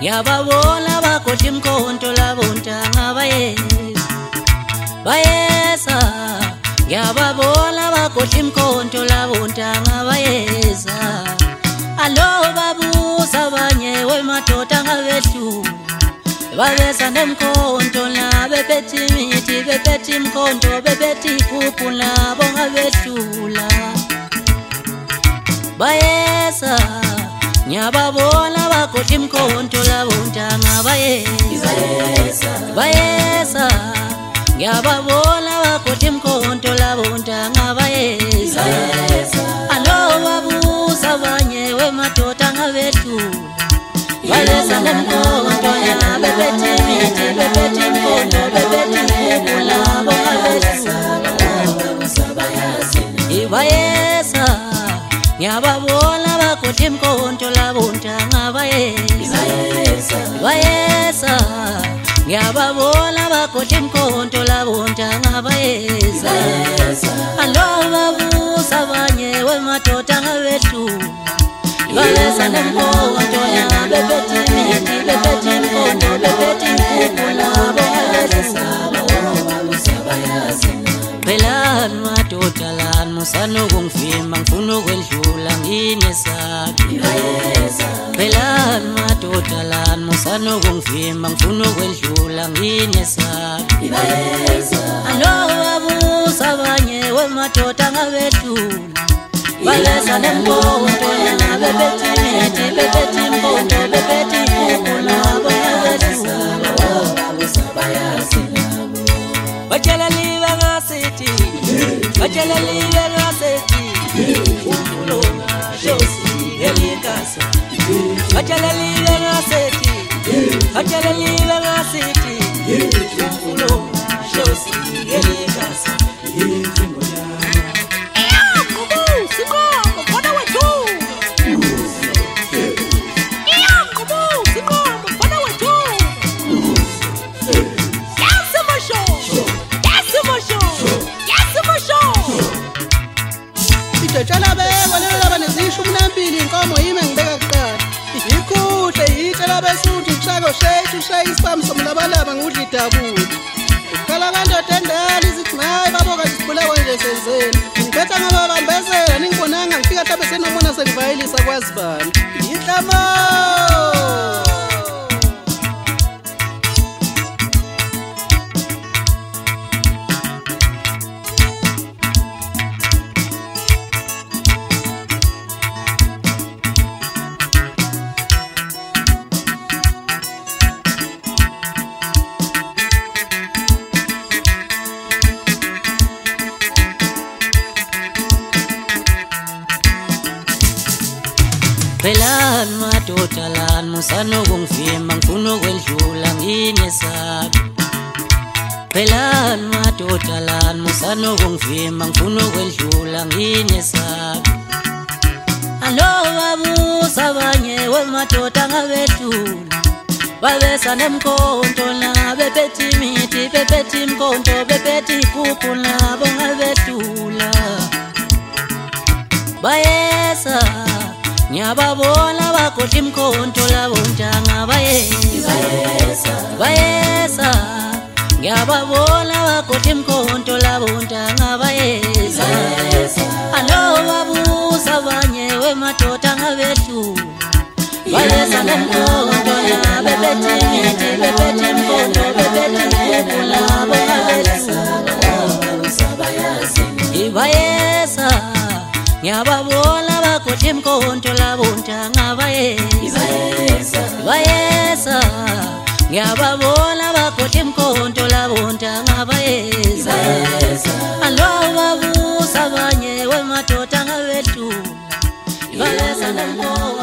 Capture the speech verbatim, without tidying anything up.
ngiyababona bakhohle imkhonto labo ntanga bayeza bayeza ngiyababona bakhohle imkhonto labo ntanga bayeza alo babusa abanye wemadoda ngabehlula babesa nemkhonto la bebethi imithi bebethi imkhonto bebethi iphuphu labo ngabehlula bayeza ngiyababona bakhohle imkhonto labo ntanga bayeza bayeza ngiyababona bakhohle imkhonto labo ntanga bayeza alo babusa abanye wemadoda ngabehlula bayeza nemkhonto la bebethi imithi bebethi imkhonto bebethi iphuphu labo ngabehlula bayeza ngiyababona bakhohle imkhonto labo ntanga bayeza bayeza ngiyababona bakhohle imkhonto labo ntanga bayeza alo babusa abanye wemadoda ngabehlula bayeza nemkhonto la bebethi imithi bebethi imkhonto bebethi iphuphu labo ngabehlula Belani madoda lani musana ukungivima ngifuna ukwedlula nginesabi Belani madoda lani musana ukungivima ngifuna ukwedlula nginesabi alo babusa abanye wemadoda ngabehlula bayeza nemkhonto la bebethi imithi bebethi imkhonto bebethi iphuphu labo ngabehlula Bachala live ngasithi Bachala live ngasithi Umfulo shosi elikasa Bachala live ngasithi Bachala live ngasithi Umfulo shosi elikasa Tshela beko lelo banezisho umnampili inkomo yime ngibeka kuqala ikhuhle yitshela besuthi ushako sheshu ushaye isibhamu somlabalaba ngudla idabula ukhala kandoda endala izithi hayi baboka sibulawa nje senzeni ngikhetha ngababambezela ningibonanga ngifika mhlawumbe senomona sengivayelisa kwazi bani yihlamo Belani madoda lani musana ukungivima ngifuna ukwedlula nginesabi Belani madoda lani musana ukungivima ngifuna ukwedlula nginesabi alo babusa abanye wemadoda ngabehlula babesa nemkhonto la bebethi imithi bebethi imkhonto bebethi iphuphu labo ngabehlula bayeza ngiyababona bakhohle imkhonto labo ntanga bayeza bayeza ngiyababona bakhohle imkhonto labo ntanga bayeza alo babusa abanye wemadoda ngabehlula bayeza nemkhonto la bebethi imithi bebethi imkhonto bebethi iphuphu labo ngabehlula bayeza ngiyababona bakhohle imkhonto labo ntanga bayeza bayeza ngiyababona bakhohle imkhonto labo ntanga bayeza alo babusa abanye wemadoda ngabehlula bayeza nemkhonto